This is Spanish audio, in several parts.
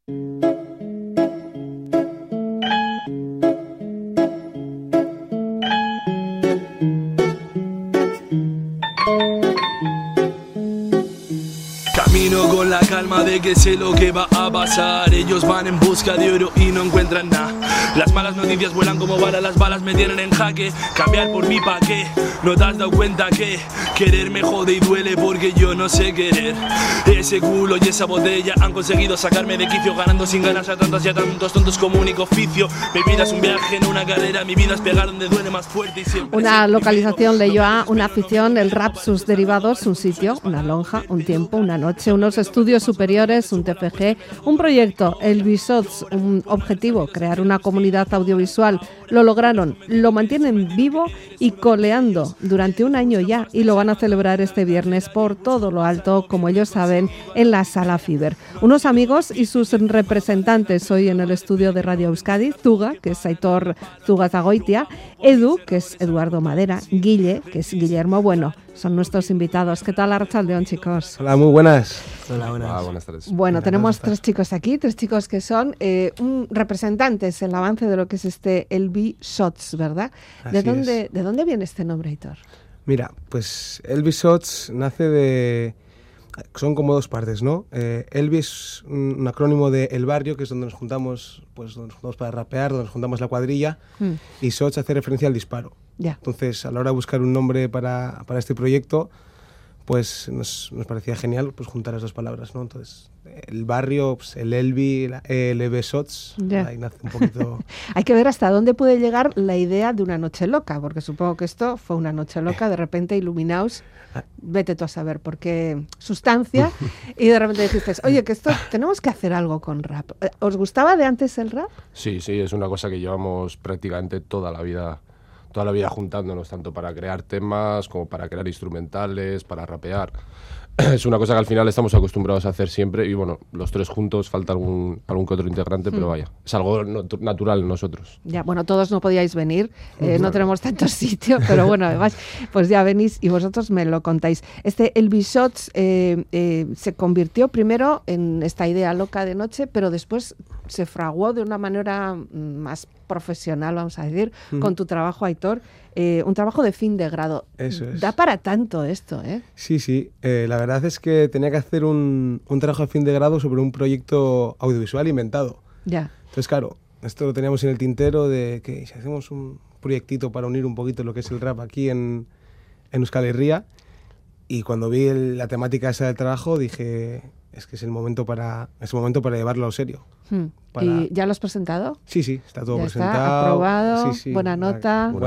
Camino con la calma de que sé lo que va a pasar. Ellos van en busca de oro y no encuentran nada. Las malas noticias vuelan como balas, las balas me tienen en jaque. Cambiar por mí pa' qué, no te has dado cuenta que querer me jode y duele porque yo no sé querer. Ese culo y esa botella han conseguido sacarme de quicio, ganando sin ganas a tantas y a tantos tontos como único oficio. Mi vida es un viaje, no una carrera, mi vida es pegar donde duele más fuerte y siempre. Una localización leyó a una afición, el rap, sus derivados, un sitio, una lonja, un tiempo, una noche, unos estudios superiores, un TFG, un proyecto, el Bisots, un objetivo, crear una comunidad audiovisual. Lo lograron, lo mantienen vivo y coleando durante un año ya, y lo van a celebrar este viernes por todo lo alto, como ellos saben, en la Sala Fiber. Unos amigos y sus representantes hoy en el estudio de Radio Euskadi: Zuga, que es Aitor Zugazagoitia, Edu, que es Eduardo Madera, Guille, que es Guillermo Bueno. Son nuestros invitados. ¿Qué tal, Arratsaldeon, chicos? Hola, muy buenas. Hola, buenas. Ah, buenas tardes. Bueno, tenemos tres chicos aquí, tres chicos que son representantes en el avance de lo que es el Bisots, ¿verdad? ¿De dónde viene este nombre, Aitor? Mira, pues el Bisots nace de... Son como dos partes, ¿no? Elbi es un acrónimo de El Barrio, que es donde nos juntamos, pues donde nos juntamos para rapear, donde nos juntamos la cuadrilla, y Sots hace referencia al disparo. Yeah. Entonces, a la hora de buscar un nombre para este proyecto, pues nos parecía genial pues juntar las dos palabras, ¿no? Entonces, El Barrio, pues, el Elbi, el Ebesots, yeah. Ahí nace un poquito... Hay que ver hasta dónde puede llegar la idea de una noche loca, porque supongo que esto fue una noche loca, de repente iluminaos, vete tú a saber por qué sustancia, y de repente dijiste, oye, que esto tenemos que hacer algo con rap. ¿Os gustaba de antes el rap? Sí, es una cosa que llevamos prácticamente toda la vida juntándonos, tanto para crear temas como para crear instrumentales, para rapear. Es una cosa que al final estamos acostumbrados a hacer siempre, y bueno, los tres juntos, falta algún que otro integrante, pero vaya, es algo natural en nosotros. Ya, bueno, todos no podíais venir, no tenemos tanto sitio, pero bueno, además, pues ya venís y vosotros me lo contáis. El Bisots se convirtió primero en esta idea loca de noche, pero después se fraguó de una manera más profesional, vamos a decir, con tu trabajo, Aitor. Un trabajo de fin de grado. Eso es. Da para tanto esto, ¿eh? Sí. La verdad es que tenía que hacer un trabajo de fin de grado sobre un proyecto audiovisual inventado. Ya. Entonces, claro, esto lo teníamos en el tintero de que si hacemos un proyectito para unir un poquito lo que es el rap aquí en Euskal Herria, y cuando vi la temática esa del trabajo dije, es que es el momento para llevarlo serio. ¿Y ya lo has presentado? Sí, está todo ya presentado. Está aprobado, sí. buena nota, muy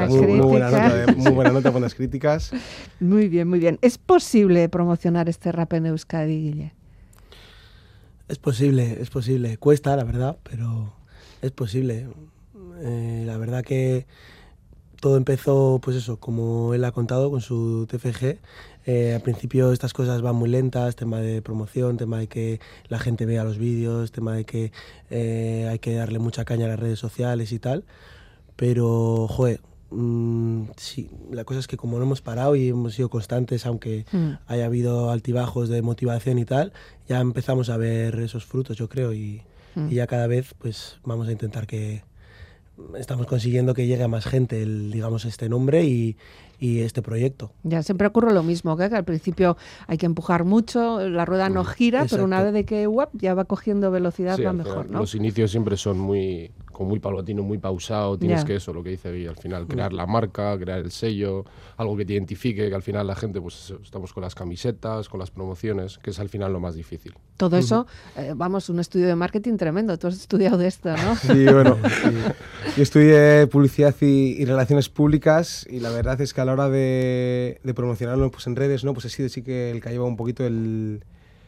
buena nota, buenas críticas. Muy bien. ¿Es posible promocionar este rap en Euskadi, Guille? Es posible. Cuesta, la verdad, pero es posible. La verdad que todo empezó, pues eso, como él ha contado, con su TFG. Al principio estas cosas van muy lentas, tema de promoción, tema de que la gente vea los vídeos, tema de que hay que darle mucha caña a las redes sociales y tal. Pero, sí, la cosa es que como no hemos parado y hemos sido constantes, aunque haya habido altibajos de motivación y tal, ya empezamos a ver esos frutos, yo creo, y ya cada vez pues vamos a intentar que estamos consiguiendo que llegue a más gente este nombre y este proyecto. Ya siempre ocurre lo mismo, que al principio hay que empujar mucho, la rueda no gira, exacto. Pero una vez de que ya va cogiendo velocidad, sí, va mejor, ¿no? Los inicios siempre son muy paulatino, muy pausado. Tienes que eso, lo que dice Guille, al final crear la marca, crear el sello, algo que te identifique, que al final la gente, pues estamos con las camisetas, con las promociones, que es al final lo más difícil. Todo eso, un estudio de marketing tremendo. Tú has estudiado de esto, ¿no? Sí, bueno, yo estudié publicidad y relaciones públicas, y la verdad es que a la hora de promocionarlo pues en redes, ¿no? Pues ha sido sí que el que lleva un poquito el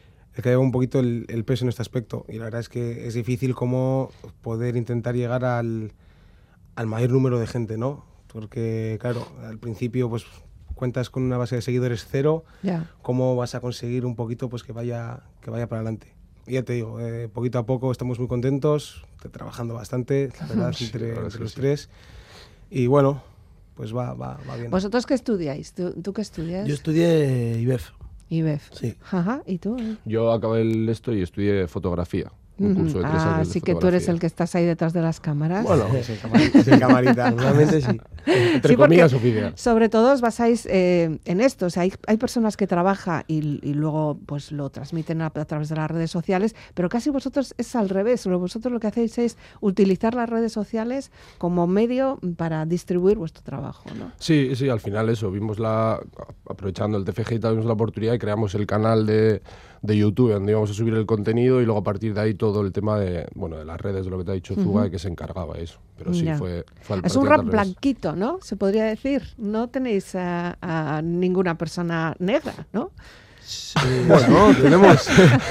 peso en este aspecto, y la verdad es que es difícil como poder intentar llegar al mayor número de gente, ¿no? Porque claro, al principio pues cuentas con una base de seguidores cero, ¿cómo vas a conseguir un poquito pues que vaya para adelante? Y ya te digo, poquito a poco estamos muy contentos, trabajando bastante, la verdad, entre los tres, y bueno, pues va bien. ¿Vosotros qué estudiáis? ¿Tú qué estudias? Yo estudié IBEF. IBEF. Sí. Ajá, ¿y tú? Yo acabé esto y estudié fotografía. un curso de 3 años de Así que tú eres fotografía. el que estás ahí detrás de las cámaras. Bueno, Es el camarita. realmente sí. Entre Sí, porque comillas, oficial. sobre todo os basáis en esto. O sea, hay personas que trabajan y luego pues lo transmiten a través de las redes sociales, pero casi vosotros es al revés. Vosotros lo que hacéis es utilizar las redes sociales como medio para distribuir vuestro trabajo, ¿no? Sí, al final eso, aprovechando el TFG y tal, vimos la oportunidad y creamos el canal de YouTube donde íbamos a subir el contenido y luego a partir de ahí todo el tema de las redes, de lo que te ha dicho Zuga, que se encargaba de eso. Pero sí, Ya. fue al Es un prácticamente rock al revés. blanquito, ¿no? Se podría decir. No tenéis a ninguna persona negra, ¿no? Bueno, tenemos.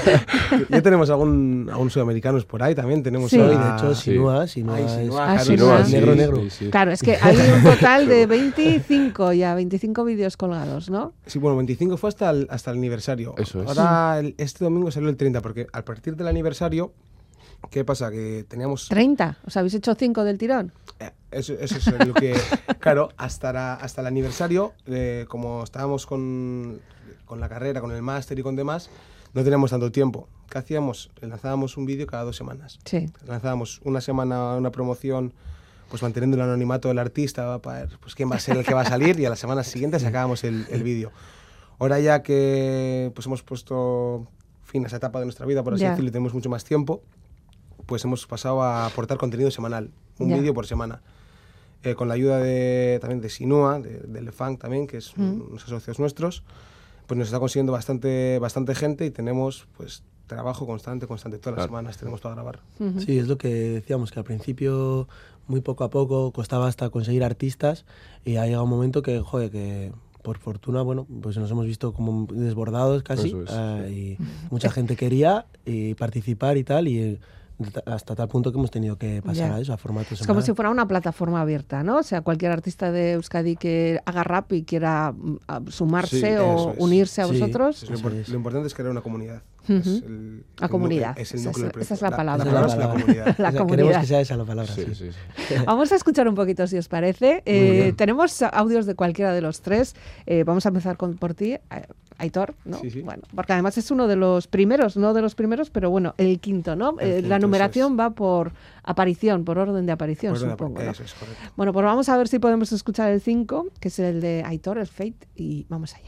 Ya tenemos algún sudamericanos por ahí también. Tenemos Sí. No, y a- de hecho, Sinúa Ay, es... Sinúa, Ah, claro, Sinúa, es sí, negro. Sí. Claro, es que hay un total de 25 vídeos colgados, ¿no? Sí, bueno, 25 fue hasta el aniversario. Eso es. Ahora, este domingo salió el 30, porque a partir del aniversario, ¿qué pasa? Que teníamos... 30. ¿Os habéis hecho 5 del tirón? Eso es lo que... Claro, hasta el aniversario, como estábamos con la carrera, con el máster y con demás, no teníamos tanto tiempo. ¿Qué hacíamos? Lanzábamos un vídeo cada 2 semanas. Sí. Lanzábamos una semana una promoción, pues manteniendo el anonimato del artista para ver pues, quién va a ser el que va a salir, y a la semana siguiente sacábamos el vídeo. Ahora ya que pues, hemos puesto fin a esa etapa de nuestra vida, por así Ya. decirlo, y tenemos mucho más tiempo, pues hemos pasado a aportar contenido semanal, un Ya. vídeo por semana. Con la ayuda también de Sinúa, de Lefang también, que es unos socios nuestros, pues nos está consiguiendo bastante gente y tenemos pues trabajo constante, todas las Claro. semanas tenemos para grabar. Sí, es lo que decíamos, que al principio, muy poco a poco, costaba hasta conseguir artistas y ha llegado un momento que, joder, que por fortuna, bueno, pues nos hemos visto como desbordados casi, Eso es, y mucha gente quería participar y tal, y hasta tal punto que hemos tenido que pasar Ya. a eso, a formatos Es como semanal. si fuera una plataforma abierta, ¿no? O sea, cualquier artista de Euskadi que haga rap y quiera sumarse Sí, o eso es. unirse a Sí. vosotros. Lo, Eso es. lo importante es crear una comunidad. Ujú. Es el comunidad. Es el Esa núcleo es- del esa es proyecto. la palabra. La palabra es la comunidad. La O sea, comunidad. Queremos que sea esa la palabra. Sí. Sí. Vamos a escuchar un poquito, si os parece. bien. Tenemos audios de cualquiera de los tres. Vamos a empezar por ti, Aitor, ¿no? Sí, sí. Bueno, porque además es uno de los primeros, no de los primeros, pero bueno, el quinto, ¿no? El quinto, la numeración eso va por aparición, por orden de aparición, Pues, supongo, ¿no? Eso es correcto. Bueno, pues vamos a ver si podemos escuchar el 5, que es el de Aitor, el Fate, y vamos allá.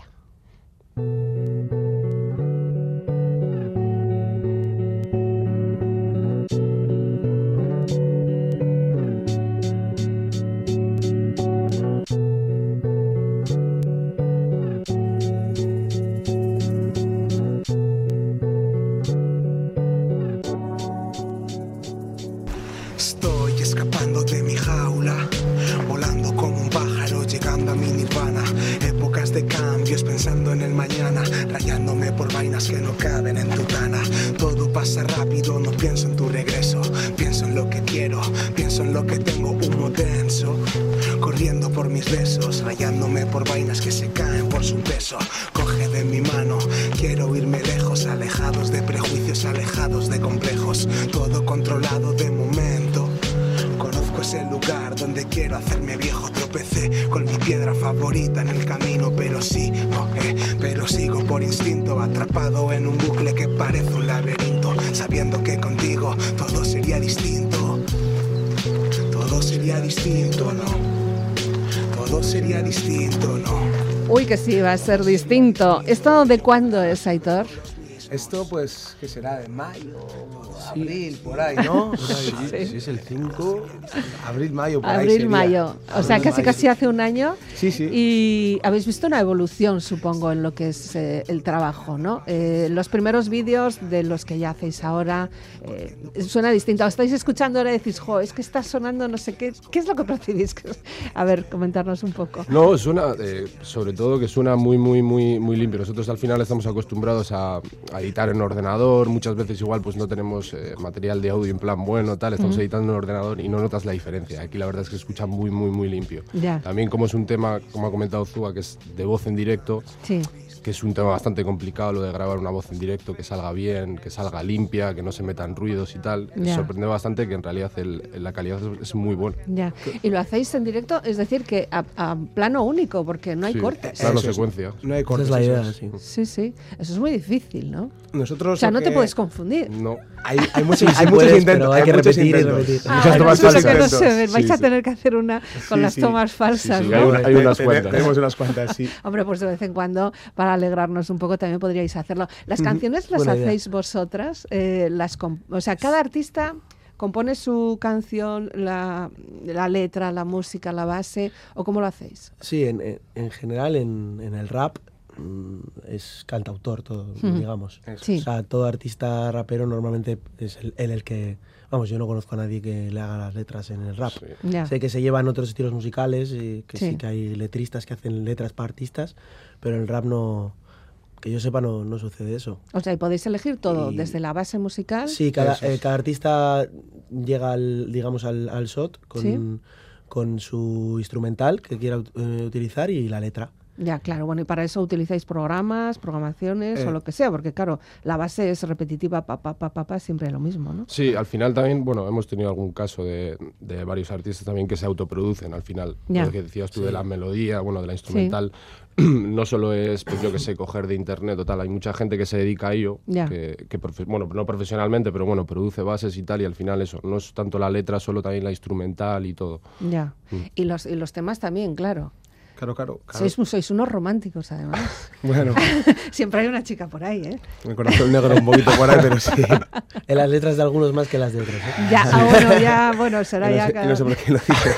Estoy escapando de mi jaula, volando como un pájaro, llegando a mi nirvana. Épocas de cambios, pensando en el mañana, rayándome por vainas que no caben en tu cana. Todo pasa rápido, no pienso en tu regreso. Pienso en lo que quiero, pienso en lo que tengo, humo denso. Corriendo por mis besos, rayándome por vainas que se caen por su peso. Coge de mi mano, quiero irme lejos, alejados de prejuicios, alejados de complejos. Todo controlado de momento. Conozco ese lugar donde quiero hacerme viejo. Tropecé con mi piedra favorita en el camino, pero sí, pero sigo por instinto, atrapado en un bucle que parece un laberinto, sabiendo que contigo todo sería distinto. Todo sería distinto, ¿no? Todo sería distinto, ¿no? Uy, que sí, va a ser distinto. ¿Esto de cuándo es, Aitor? Esto, pues, ¿qué será? ¿De mayo? Abril, por ahí, ¿no? Si es el 5... Abril, mayo, por ahí Abril, sería. mayo. O sea, Abril, casi mayo. hace un año. Sí, sí. Y habéis visto una evolución, supongo, en lo que es el trabajo, ¿no? Los primeros vídeos de los que ya hacéis ahora suena distinto. Estáis escuchando ahora y decís, jo, es que está sonando no sé qué. ¿Qué es lo que percibís? A ver, comentarnos un poco. No, suena, sobre todo que suena muy limpio. Nosotros al final estamos acostumbrados a editar en ordenador, muchas veces igual pues no tenemos material de audio en plan bueno, tal, estamos editando en ordenador y no notas la diferencia. Aquí la verdad es que se escucha muy limpio. Ya. También como es un tema, como ha comentado Zuga, que es de voz en directo, Sí. que es un tema bastante complicado lo de grabar una voz en directo, que salga bien, que salga limpia, que no se metan ruidos y tal. Ya. Sorprende bastante que en realidad la calidad es muy buena. Ya. Y lo hacéis en directo, es decir, que a plano único, porque no hay Sí, cortes. plano Eso es. secuencia. No hay Esa cortes. es la eso idea, es. sí. Sí, sí. Eso es muy difícil, ¿no? Nosotros O sea, lo no te que- puedes confundir. No, Hay muchos, Sí, hay muchos puedes, intentos, pero hay que muchos repetir y intentos. repetir. Muchas eso tomas es lo que no falsas. se ve. Vais Sí, a sí. tener que hacer una con Sí, las sí. tomas falsas, Sí, ¿no? hay unas cuantas. Tenemos unas cuantas, sí. Hombre, pues de vez en cuando, para alegrarnos un poco, también podríais hacerlo. ¿Las canciones las Buena idea. hacéis vosotras? O sea, cada artista compone su canción, la letra, la música, la base, ¿o cómo lo hacéis? Sí, en general en el rap es cantautor todo, digamos. Sí. O sea, todo artista rapero normalmente es él el que... Vamos, yo no conozco a nadie que le haga las letras en el rap. Sí. Ya. Sé que se llevan otros estilos musicales y que Sí. sí que hay letristas que hacen letras para artistas, pero en el rap no... Que yo sepa no sucede eso. O sea, y podéis elegir todo, Y- desde la base musical. Sí, Eso es. cada artista llega digamos al shot Sí. con su instrumental que quiera utilizar y la letra. Ya, claro, bueno, y para eso utilizáis programas, programaciones o Eh. lo que sea, porque claro, la base es repetitiva, siempre lo mismo, ¿no? Sí, al final también, bueno, hemos tenido algún caso de varios artistas también que se autoproducen al final. Ya. Lo que decías tú de la melodía, bueno, de la instrumental, no solo es, pues yo que sé, coger de internet o tal, hay mucha gente que se dedica a ello, Ya. bueno, no profesionalmente, pero bueno, produce bases y tal, y al final eso, no es tanto la letra, solo también la instrumental y todo. Ya. Y los temas también, claro. Claro. Sois unos románticos, además. Bueno, Siempre hay una chica por ahí, ¿eh? mi corazón negro un poquito por ahí, pero sí. En las letras de algunos más que las de otros. ¿eh? Bueno, será Y ya... no sé por qué lo dice.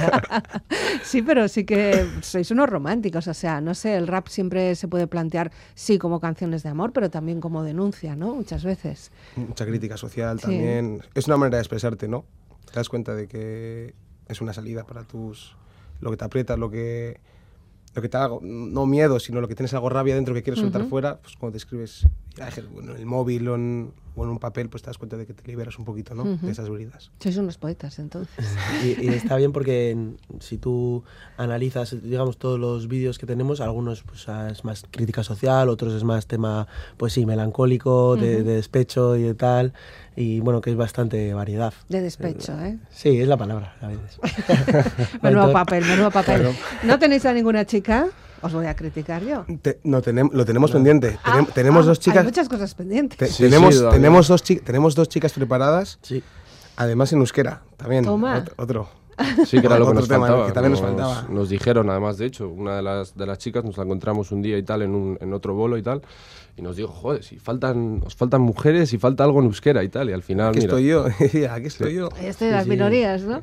Sí, pero sí que sois unos románticos, o sea, no sé, el rap siempre se puede plantear, sí, como canciones de amor, pero también como denuncia, ¿no? Muchas veces. Mucha crítica social Sí. también. Es una manera de expresarte, ¿no? Te das cuenta de que es una salida para lo que te aprieta, lo que te da, no miedo, sino lo que tienes algo rabia dentro que quieres soltar fuera, pues cuando te escribes en el móvil o en un papel, pues te das cuenta de que te liberas un poquito, ¿no? De esas heridas. Sois unos poetas, entonces. Y está bien porque si tú analizas, digamos, todos los vídeos que tenemos, algunos pues es más crítica social, otros es más tema, pues sí, melancólico, de despecho y de tal, y bueno, que es bastante variedad. De despecho, ¿eh? Sí, es la palabra a veces. Menudo papel. ¿No tenéis a ninguna chica? Os voy a criticar yo. Lo tenemos pendiente. Tenemos dos chicas. Hay muchas cosas pendientes. Sí, tenemos también. tenemos dos chicas preparadas, Sí. además en euskera, también. Toma. Otro. Sí, que era lo que Otro nos tema, faltaba. que también nos faltaba. Nos dijeron, además, de hecho, una de las chicas nos la encontramos un día y tal, en otro bolo y tal, y nos dijo, joder, si os faltan mujeres y falta algo en euskera y tal, y al final, Aquí mira, estoy yo, aquí estoy yo. Esto de las minorías, ¿no?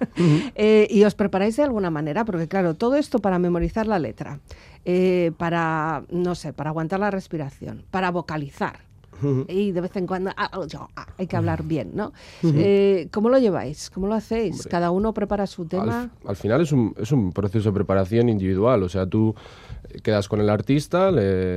¿Y os preparáis de alguna manera? Porque claro, todo esto para memorizar la letra, para, no sé, para aguantar la respiración, para vocalizar. Y de vez en cuando hay que hablar bien, ¿no? ¿Cómo lo lleváis? ¿Cómo lo hacéis? Hombre, ¿Cada uno prepara su tema? al final es un proceso de preparación individual, o sea, tú quedas con el artista,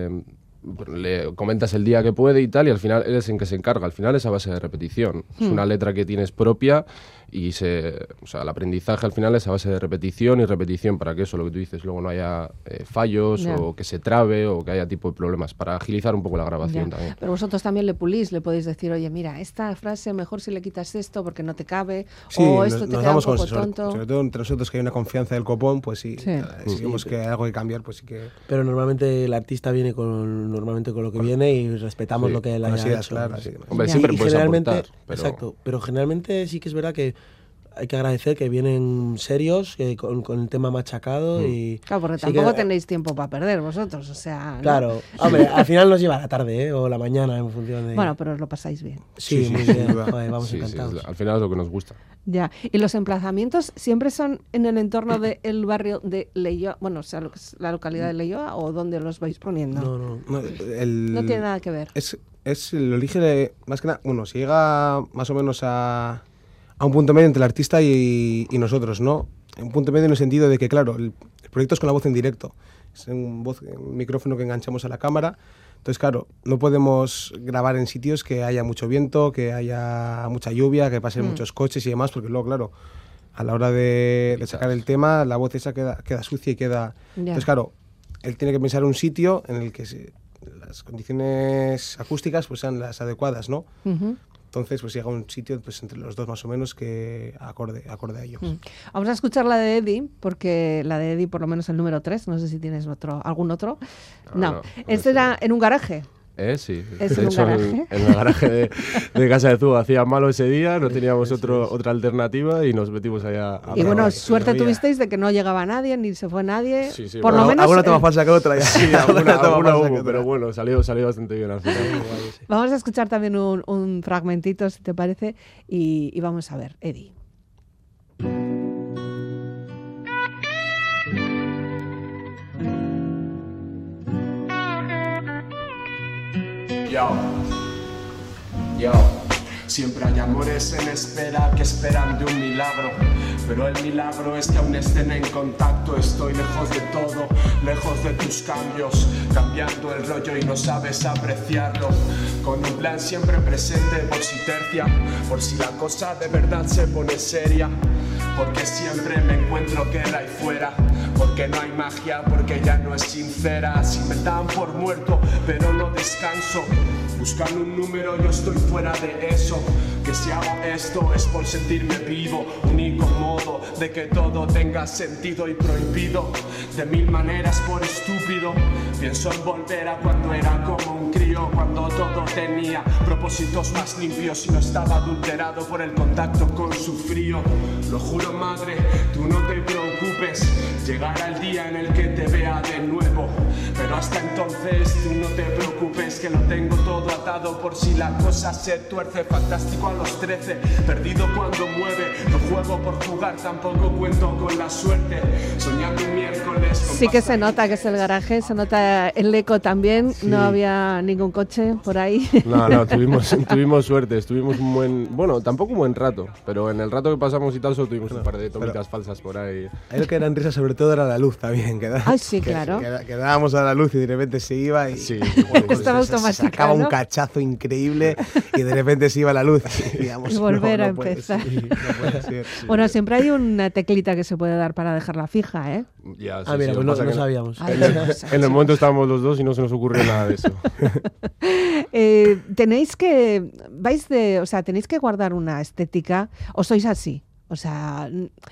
le comentas el día que puede y tal, y al final él es en que se encarga. Al final es a base de repetición. Es una letra que tienes propia y o sea, el aprendizaje al final es a base de repetición y repetición para que eso, lo que tú dices, luego no haya fallos Ya. o que se trabe o que haya tipo de problemas, para agilizar un poco la grabación Ya. también. Pero vosotros también le pulís, le podéis decir, oye, mira, esta frase mejor si le quitas esto porque no te cabe, Sí, o esto te nos queda un damos poco consejos, tonto. sobre todo entre nosotros que hay una confianza del copón, pues sí, Sí. si vemos que hay algo que cambiar, pues sí que... Pero normalmente el artista viene con lo que viene y respetamos Sí, lo que él con haya las ideas hecho. claras y demás. Hombre, Ya. siempre Y puedes generalmente, aportar, pero... exacto, pero generalmente sí que es verdad que hay que agradecer que vienen serios, con el tema machacado y... Claro, porque sí tampoco que- tenéis tiempo para perder vosotros, o sea... ¿no? Claro, hombre, al final nos lleva la tarde, o la mañana en función de... Bueno, pero os lo pasáis bien. sí, sí, muy sin bien, duda. joder, vamos Sí, sí, encantados. al final es lo que nos gusta. Ya. ¿Y los emplazamientos siempre son en el entorno del barrio de Leioa, bueno, o sea, lo que es la localidad de Leioa, o dónde los vais poniendo? No, no. No tiene nada que ver. Lo elige más que nada, bueno, si llega más o menos a un punto medio entre el artista y nosotros, ¿no? Un punto medio en el sentido de que, claro, el proyecto es con la voz en directo. Es un micrófono que enganchamos a la cámara. Entonces, claro, no podemos grabar en sitios que haya mucho viento, que haya mucha lluvia, que pasen muchos coches y demás, porque luego, claro, a la hora de sacar el tema, la voz esa queda sucia y queda... Ya. Entonces, claro, él tiene que pensar un sitio en el que las condiciones acústicas pues sean las adecuadas, ¿no? Ujú. Entonces, pues llega a un sitio pues entre los dos más o menos que acorde a ellos. Vamos a escuchar la de Eddie, porque la de Eddie, por lo menos el número 3, no sé si tienes algún otro. No, no, este era en un garaje. Sí. ¿Es de en un hecho, garaje? en el garaje de Casa de Zúa hacía malo ese día, no teníamos otra alternativa y nos metimos allá a Y bueno, probar. suerte Maravilla. tuvisteis de que no llegaba nadie, ni se fue nadie. Sí, sí, Por bueno, lo menos. Alguna toma falsa que otra ya. Sí, Alguna toma alguna falsa que hubo, otra. pero bueno, salió bastante bien al final. Vamos a escuchar también un fragmentito, si te parece, y vamos a ver, Eddie. Yo, siempre hay amores en espera que esperan de un milagro. Pero el milagro es que aún estén en contacto. Estoy lejos de todo, lejos de tus cambios, cambiando el rollo y no sabes apreciarlo. Con un plan siempre presente por si tercia, por si la cosa de verdad se pone seria. Porque siempre me encuentro guerra ahí fuera, porque no hay magia, porque ya no es sincera. Si me dan por muerto, pero no descanso, buscando un número yo estoy fuera de eso. Que si hago esto es por sentirme vivo, único modo de que todo tenga sentido y prohibido de mil maneras por estúpido. Pienso en volver a cuando era como un crío, cuando todo tenía propósitos más limpios y no estaba adulterado por el contacto con su frío. Lo juro, madre, tú no te preocupes, llegará el día en el que te vea de nuevo. Pero hasta entonces tú no te preocupes, que lo tengo todo atado por si la cosa se tuerce. Fantástico a los 13, perdido cuando mueve. No juego por jugar, tampoco cuento con la suerte. Soñando un miércoles con Sí que pasta se nota que es el garaje, se nota el eco también, no había ningún coche por ahí. No, tuvimos suerte, estuvimos un buen, bueno, tampoco un buen rato, pero en el rato que pasamos y tal solo tuvimos un par de tomitas falsas por ahí. Ahí lo que eran risas sobre todo era la luz también. Ay, sí, claro. Que dábamos a la luz y de repente se iba y Sí, Estaba se automática, sacaba ¿no? un cachazo increíble y de repente se iba la luz. Y, digamos, Y volver a puede empezar. ser, no puede ser. Bueno, siempre hay una teclita que se puede dar para dejarla fija, ¿eh? Ya, sí, Ah, mira, sí, pues lo que pasa no que sabíamos. Ay, en el momento estábamos los dos y no se nos ocurrió nada de eso. Tenéis que guardar una estética, o sois así. O sea,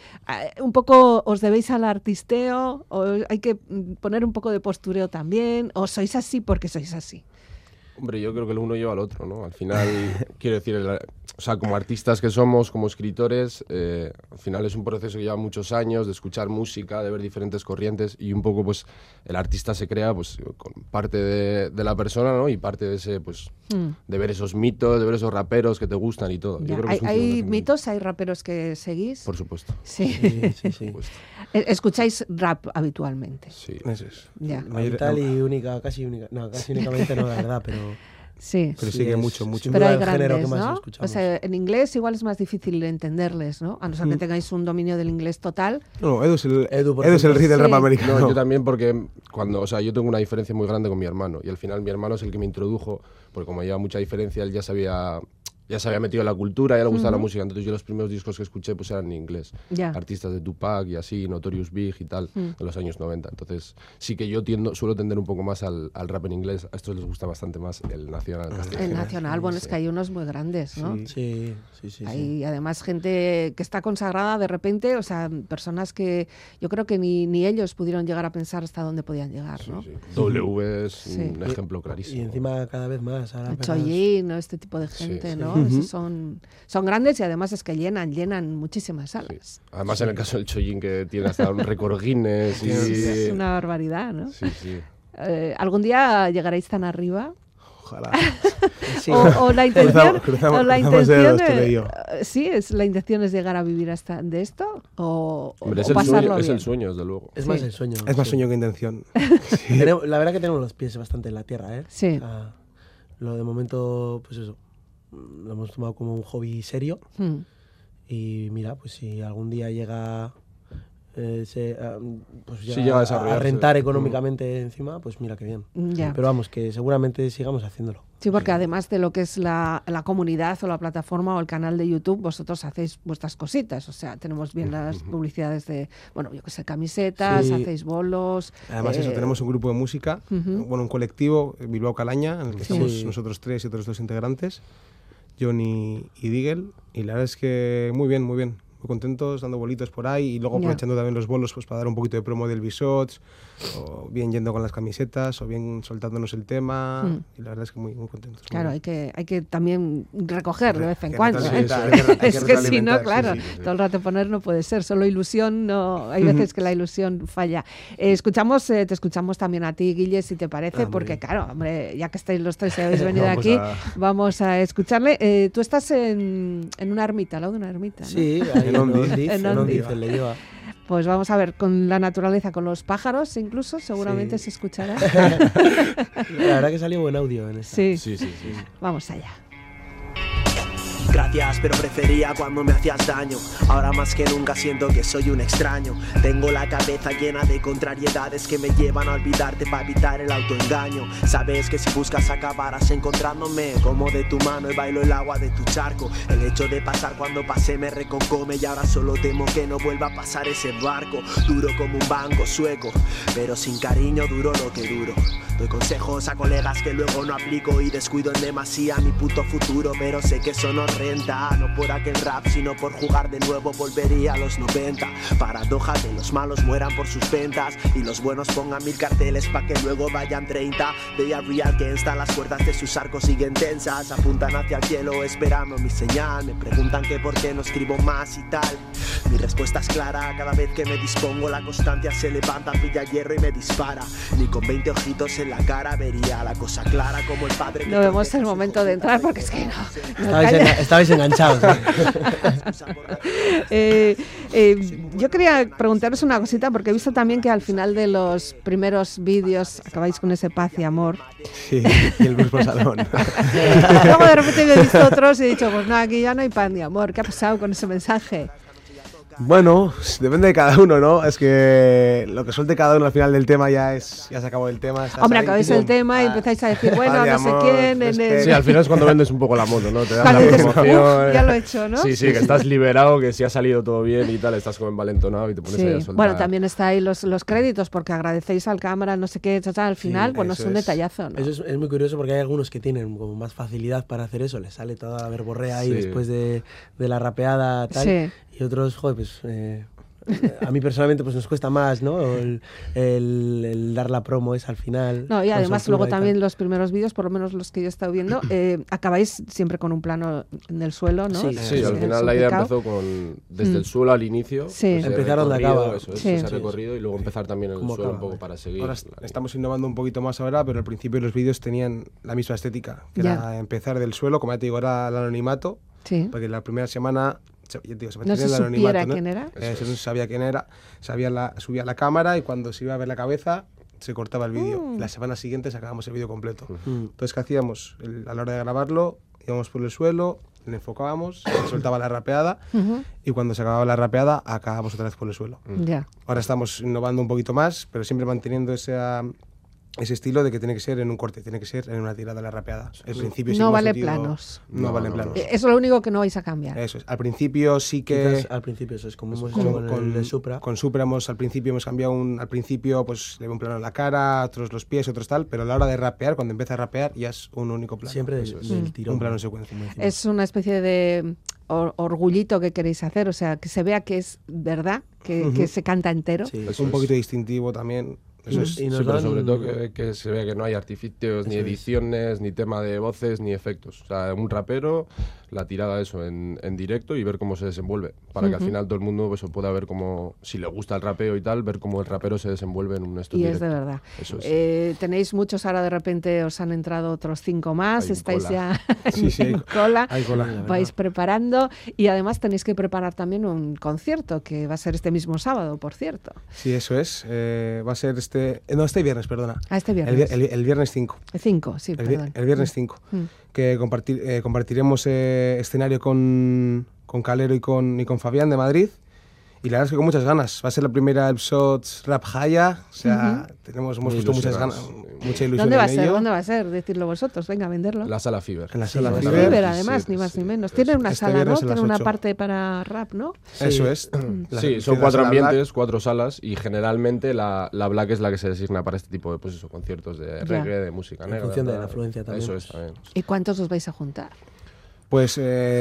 un poco os debéis al artisteo, o hay que poner un poco de postureo también, o sois así porque sois así. Hombre, yo creo que el uno lleva al otro, ¿no? Al final, quiero decir, o sea, como artistas que somos, como escritores, al final es un proceso que lleva muchos años de escuchar música, de ver diferentes corrientes y un poco, pues, el artista se crea, pues, con parte de la persona, ¿no? Y parte de ese, pues, de ver esos mitos, de ver esos raperos que te gustan y todo. Ya. Yo creo que es un ¿Hay filósofo. mitos? ¿Hay raperos que seguís? Por supuesto. Sí. Sí. Por supuesto. ¿Escucháis rap habitualmente? Sí. Eso es. Ya. Tal y casi únicamente no, la verdad, pero Sí. Pero sí que es mucho. sin Pero duda hay el género grandes, que más ¿no? escuchamos. O sea, en inglés igual es más difícil entenderles, ¿no? A no ser que tengáis un dominio del inglés total. No, Edu es el por rey ejemplo. del rap Sí. americano. No, yo también porque o sea, yo tengo una diferencia muy grande con mi hermano y al final mi hermano es el que me introdujo, porque como lleva mucha diferencia, él ya se había metido en la cultura, ya le gustaba la música, entonces yo los primeros discos que escuché pues eran en inglés. Ya. Artistas de Tupac y así, Notorious Big y tal, de los años 90. Entonces sí que yo suelo tender un poco más al rap en inglés, a estos les gusta bastante más el nacional castellano. El nacional, bueno, es que hay unos muy grandes, ¿no? Sí. Hay además gente que está consagrada de repente, o sea, personas que yo creo que ni ellos pudieron llegar a pensar hasta dónde podían llegar, ¿no? Sí. W es Sí. un ejemplo clarísimo. Y encima cada vez más. Ahora apenas- Chollín, ¿no? Este tipo de gente, Sí. ¿no? Esos son grandes y además es que llenan muchísimas salas. Sí. Además en el caso del Chollín que tiene hasta un récord Guinness y... Es una barbaridad, ¿no? Sí, sí. ¿Algún día llegaréis tan arriba? Ojalá. Sí. O la intención, Cruzamos o la dedos, intención tú y yo. sí, la intención es llegar a vivir hasta de esto o Hombre, pasarlo es bien. el sueño, desde luego. Es Sí. más el sueño. Es más sí. sueño que intención. La verdad que tenemos los pies bastante en la tierra, ¿eh? Sí. O sea, lo de momento, pues eso, lo hemos tomado como un hobby serio Mm. y mira, pues si algún día llega, pues llega a desarrollarse. rentar económicamente encima, pues mira qué bien. Ya. Pero vamos, que seguramente sigamos haciéndolo. Sí, porque además de lo que es la comunidad o la plataforma o el canal de YouTube, vosotros hacéis vuestras cositas. O sea, tenemos bien las publicidades de, bueno, yo qué sé, camisetas, Sí. hacéis bolos. Además, eso, tenemos un grupo de música, bueno, un colectivo, Bilbao Calaña, en el que Sí. estamos Sí. nosotros tres y otros dos integrantes, Johnny y Digel, y la verdad es que muy bien, muy bien. muy contentos, dando bolitos por ahí y luego Ya. aprovechando también los bolos pues para dar un poquito de promo del Bisots, o bien yendo con las camisetas, o bien soltándonos el tema, y la verdad es que muy, muy contentos. Claro, muy hay que también recoger de vez en que cuando. retroalimentar, ¿eh? hay que Es que si no, retroalimentar, claro, sí. todo el rato poner no puede ser, solo ilusión, no. Hay veces que la ilusión falla. Te escuchamos también a ti, Guille, si te parece, muy porque bien. claro, hombre, ya que estáis los tres y habéis venido Vamos aquí, a- vamos a escucharle. Tú estás en una ermita, al lado de una ermita, ¿no? Sí, ahí En en Ondiz. Ondiz, En en Ondiz. Ondiz, en Leioa. Pues vamos a ver, con la naturaleza, con los pájaros incluso, seguramente Sí. se escuchará. La verdad que salió buen audio en esta. Sí, Sí. vamos allá. Gracias, pero prefería cuando me hacías daño. Ahora más que nunca siento que soy un extraño. Tengo la cabeza llena de contrariedades que me llevan a olvidarte para evitar el autoengaño. Sabes que si buscas acabarás encontrándome como de tu mano y bailo el agua de tu charco. El hecho de pasar cuando pasé me reconcome y ahora solo temo que no vuelva a pasar ese barco. Duro como un banco sueco, pero sin cariño duro lo que duro. Doy consejos a colegas que luego no aplico y descuido en demasía mi puto futuro, pero sé que eso no renta, no por aquel rap sino por jugar de nuevo volvería a los 90. Paradoja que los malos mueran por sus ventas y los buenos pongan 1000 carteles pa' que luego vayan 30. Veía real que están las cuerdas de sus arcos siguen tensas, apuntan hacia el cielo esperando mi señal, me preguntan que por qué no escribo más y tal. Mi respuesta es clara, cada vez que me dispongo la constancia se levanta, pilla hierro y me dispara. Ni con 20 ojitos en la cara vería la cosa clara como el padre que No vemos protege el a su momento hijo de entrar cuando porque es que no. Estabais enganchados. Yo quería preguntaros una cosita porque he visto también que al final de los primeros vídeos acabáis con ese paz y amor. Sí, y el bus por salón. Luego de repente me he visto otros y he dicho, pues nada, aquí ya no hay paz ni amor. ¿Qué ha pasado con ese mensaje? Bueno, depende de cada uno, ¿no? Es que lo que suelte cada uno al final del tema ya se acabó el tema. estás Hombre, ahí, acabáis pum, el tema y ah, empezáis a decir, bueno, paz de no sé amor, quién. es en que- el- Sí, al final es cuando vendes un poco la moto, ¿no? Te das Cuando la dices, promoción. ya lo he hecho, ¿no? Sí, que estás liberado, que si ha salido todo bien y tal, estás como envalentonado y te pones ahí a Sí. soltar. Bueno, también está ahí los créditos porque agradecéis al cámara, no sé qué, al final, bueno, es eso un es. detallazo, ¿no? Eso es muy curioso porque hay algunos que tienen como más facilidad para hacer eso, les sale toda la verborrea ahí Sí. después de la rapeada tal, Sí. y otros, joder, pues a mí personalmente pues nos cuesta más, ¿no? El dar la promo es al final. No, y con además soltura luego y tal. también los primeros vídeos, por lo menos los que yo he estado viendo, acabáis siempre con un plano en el suelo, ¿no? Sí, Sí, al final la idea empezó desde el suelo al inicio. Sí. ese Empezar donde recorrido, acaba. Eso es, Sí. ese Sí, recorrido y luego empezar también en el Cómo suelo acaba. un poco para seguir. Ahora estamos innovando un poquito más ahora, pero al principio los vídeos tenían la misma estética, que Ya. era empezar del suelo, como ya te digo, era el anonimato, Sí. porque la primera semana se No se mantenía el anonimato, supiera ¿no? quién era. Eso no se sabía quién era, subía la cámara y cuando se iba a ver la cabeza se cortaba el vídeo. La semana siguiente sacábamos el vídeo completo. Entonces, ¿qué hacíamos? A la hora de grabarlo, íbamos por el suelo, le enfocábamos, se soltaba la rapeada y cuando se acababa la rapeada, acabábamos otra vez por el suelo. Ya. Ahora estamos innovando un poquito más, pero siempre manteniendo ese estilo de que tiene que ser en un corte, tiene que ser en una tirada la rapeada. Al principio sí No hemos vale metido- planos. No valen planos. Eso es lo único que no vais a cambiar. Eso es. Al principio sí que... Quizás al principio eso es como hemos hecho con el de Supra. Con Supra al principio hemos cambiado al principio pues le veo un plano en la cara, otros los pies, otros tal, pero a la hora de rapear, cuando empieza a rapear ya es un único plano. Siempre Eso es. del tirón. Un plano en secuencia. Es una especie de orgullito que queréis hacer, o sea, que se vea que es verdad, que se canta entero. Sí. Es un poquito distintivo también. Eso es. Y nos Sí, pero dan- sobre todo que se vea que no hay artificios, ni Eso es. ediciones, ni tema de voces, ni efectos. O sea, un rapero, la tirada eso en directo y ver cómo se desenvuelve. Para que al final todo el mundo pues, pueda ver cómo, si le gusta el rapeo y tal, ver cómo el rapero se desenvuelve en un esto Y en es de directo. verdad. Eso es. Tenéis muchos, ahora de repente os han entrado otros 5 más, Hay en estáis cola. ya Sí, sí, en cola, hay cola. La verdad. vais preparando y además tenéis que preparar también un concierto que va a ser este mismo sábado, por cierto. Sí, eso es. Va a ser este viernes, perdona. Este viernes. El viernes 5. 5, sí, perdón. El viernes 5. Que compartiremos escenario con Calero y con Fabián de Madrid. Y la verdad es que con muchas ganas. Va a ser la primera Shots Rap Haya. O sea, hemos Muy puesto muchas ilusionados. ganas, mucha ilusión ¿Dónde va a en ser? ello. ¿Dónde va a ser? Decidlo vosotros, venga, a venderlo. La sala Fiverr. En la sala La Fiverr. Fiverr, además, Sí, ni más sí, ni menos. eso Tiene es. una Este sala, ¿no? viernes a las Tiene una 8. parte para rap, ¿no? Eso es. Sí, son 4 ambientes, 4 salas y generalmente la Black es la que se designa para este tipo de pues eso, conciertos de reggae, de música En negra. función de tal. la afluencia también. Eso es también. ¿Y cuántos os vais a juntar? Pues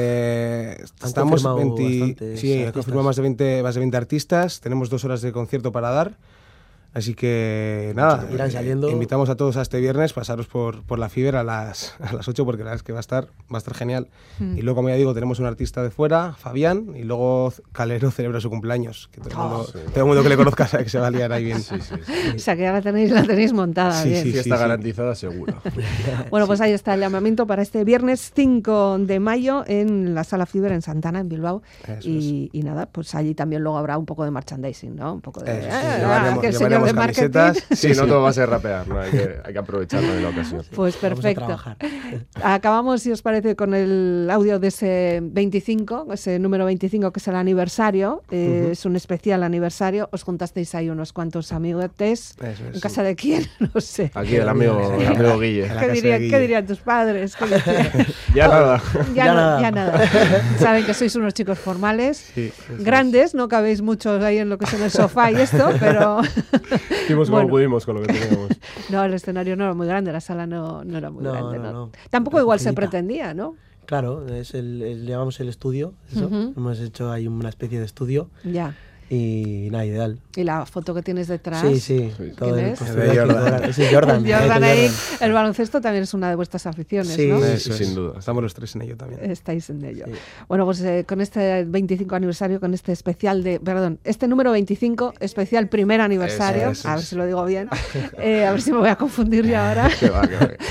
estamos confirmado 20, sí, artistas. confirmamos más de 20 artistas, tenemos 2 horas de concierto para dar, así que nada, irán saliendo. Invitamos a todos a este viernes, pasaros por la Fiber a las 8 porque la verdad es que va a estar genial. Y luego, como ya digo, tenemos un artista de fuera, Fabián, y luego Calero celebra su cumpleaños, que todo el mundo que le conozca sabe que se va a liar ahí bien. Sí. O sea, que ya la tenéis montada. Sí, bien. sí. Fiesta garantizada seguro. Bueno, pues ahí está el llamamiento para este viernes 5 de mayo en la Sala Fiber en Santana, en Bilbao. Y nada, pues allí también luego habrá un poco de merchandising, ¿no? Un poco de... que el señor de marketing... Sí, no todo va a ser rapear, ¿no? Hay que aprovecharlo de la ocasión. Pues perfecto. Acabamos, si os parece, con el audio de ese 25, ese número 25, que es el aniversario. Es un especial aniversario. Os juntasteis ahí unos cuantos amigotes. ¿En casa de quién? No sé. Aquí el amigo Guille. ¿Qué dirían tus padres? Ya nada. Ya nada. Saben que sois unos chicos formales, grandes, no cabéis muchos ahí en lo que es en el sofá y esto, pero... Hicimos como pudimos con lo que teníamos. No, el escenario no era muy grande, la sala no era muy grande. No. Tampoco igual se pretendía, ¿no? Claro, es llamamos el estudio, eso. Hemos hecho ahí una especie de estudio. Ya. Y nada, ideal. ¿Y la foto que tienes detrás? Sí. ¿Quién es? Jordan. Es el Jordan. El Jordan ahí. El baloncesto también es una de vuestras aficiones, ¿no? Sí, sin duda. Estamos los 3 en ello también. Estáis en ello. Sí. Bueno, pues con este 25 aniversario, con este especial este número 25, especial primer aniversario, Eso. A ver si lo digo bien, a ver si me voy a confundir ya ahora. Que va.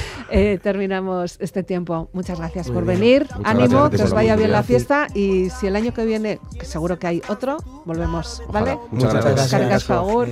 Terminamos este tiempo. Muchas gracias por venir. Ánimo, que os vaya bien la fiesta y si el año que viene, que seguro que hay otro, volvemos. ¿Vale? Muchas gracias. Cargas favor.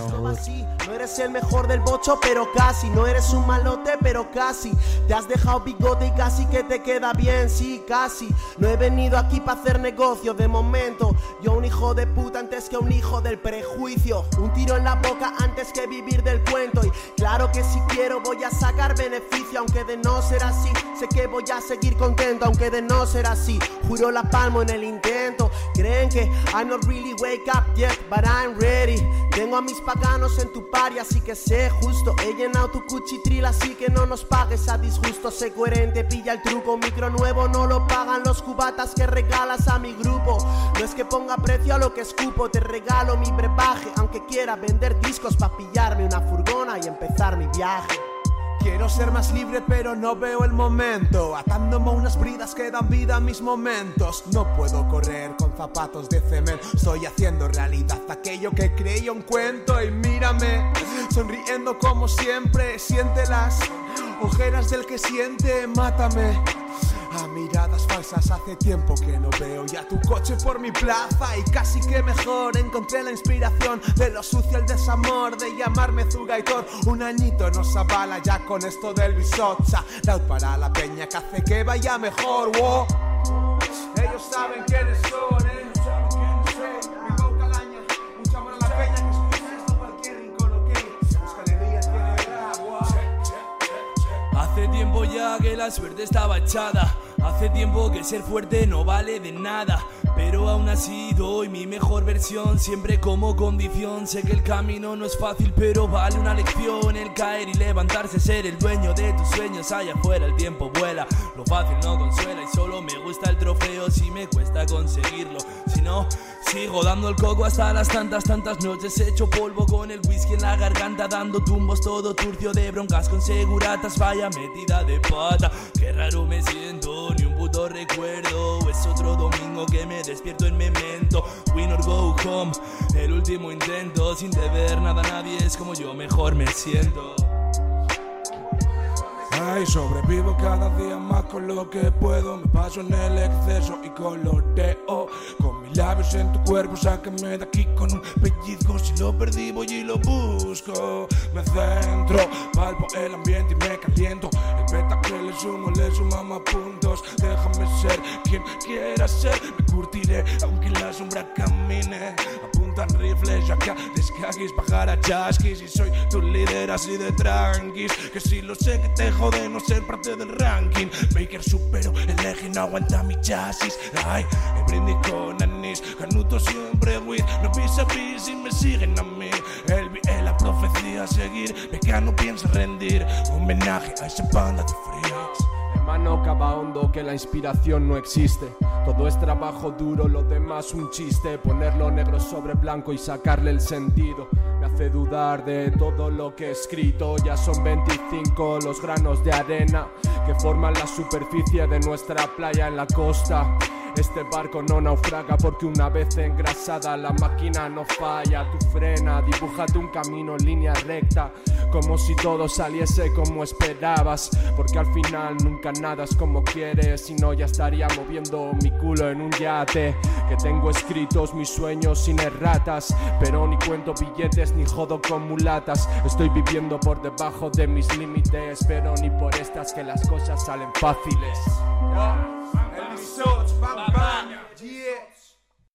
No eres el mejor del bocho, pero casi. No eres un malote, pero casi. Te has dejado bigote y casi que te queda bien, sí, casi. No he venido aquí para hacer negocio de momento. Yo un hijo de puta antes que un hijo del prejuicio. Un tiro en la boca antes que vivir del cuento. Y claro que si quiero voy a sacar beneficio. Aunque de no ser así, sé que voy a seguir contento. Aunque de no ser así, juro la palmo en el intento. Creen que I'm not really wake up yet, but I'm ready. Tengo a mis paganos en tu party, así que sé justo. He llenado tu cuchitril, así que no nos pagues a disgusto. Sé coherente, pilla el truco. Micro nuevo no lo pagan los cubatas que regalas a mi grupo. No es que ponga precio a lo que escupo, te regalo mi brebaje. Aunque quiera vender discos pa' pillarme una furgona y empezar mi viaje. Quiero ser más libre pero no veo el momento. Atándome unas bridas que dan vida a mis momentos. No puedo correr con zapatos de cemento. Estoy haciendo realidad aquello que creía un cuento. Y mírame, sonriendo como siempre. Siente las ojeras del que siente, mátame. A miradas falsas hace tiempo que no veo ya tu coche por mi plaza. Y casi que mejor encontré la inspiración de lo sucio el desamor, de llamarme Zugaitor. Un añito nos avala ya con esto del bisotza. Laut para la peña que hace que vaya mejor, wow. Ellos saben quiénes son, ellos saben quiénes son. Mi boca laña, mucha amor a la peña que escucha esto cualquier rincón, ok. Euskalería tiene agua. Hace tiempo ya que la suerte estaba echada. Hace tiempo que ser fuerte no vale de nada. Pero aún así doy mi mejor versión, siempre como condición. Sé que el camino no es fácil, pero vale una lección. El caer y levantarse, ser el dueño de tus sueños. Allá afuera el tiempo vuela, lo fácil no consuela. Y solo me gusta el trofeo si me cuesta conseguirlo. Si no, sigo dando el coco hasta las tantas noches. Hecho polvo con el whisky en la garganta, dando tumbos todo turcio de broncas con seguratas. Vaya metida de pata, qué raro me siento. Ni un puto recuerdo, es otro domingo que me despierto en memento. Win or go home, el último intento. Sin deber nada a nadie, es como yo mejor me siento. Ay, sobrevivo cada día más con lo que puedo. Me paso en el exceso y coloreo. Con mis labios en tu cuerpo, sácame de aquí con un pellizco. Si lo perdí voy y lo busco. Me centro, palpo el ambiente y me caliento. El beta que le suma más puntos. Déjame ser quien quiera ser. Me curtiré aunque la sombra camine. Apuntan rifles ya que descaguis, bajar a chasquis. Y soy tu líder así de tranquis. Que si lo sé que te jode no ser parte del ranking. Baker supero, el eje no aguanta mi chasis. Ay, el brindis con anís. Canuto siempre with, no vis a vis y me siguen a mí. La profecía a seguir, Mecano piensa rendir homenaje a esa banda de freaks. Hermano, cava hondo que la inspiración no existe. Todo es trabajo duro, lo demás un chiste. Ponerlo negro sobre blanco y sacarle el sentido me hace dudar de todo lo que he escrito. Ya son 25 los granos de arena que forman la superficie de nuestra playa en la costa. Este barco no naufraga porque una vez engrasada la máquina no falla. Tú frena, dibújate un camino en línea recta, como si todo saliese como esperabas, porque al final nunca nada es como quieres. Si no ya estaría moviendo mi culo en un yate. Que tengo escritos mis sueños sin erratas, pero ni cuento billetes ni jodo con mulatas. Estoy viviendo por debajo de mis límites, pero ni por estas que las cosas salen fáciles. El Research, bang bang, yeah.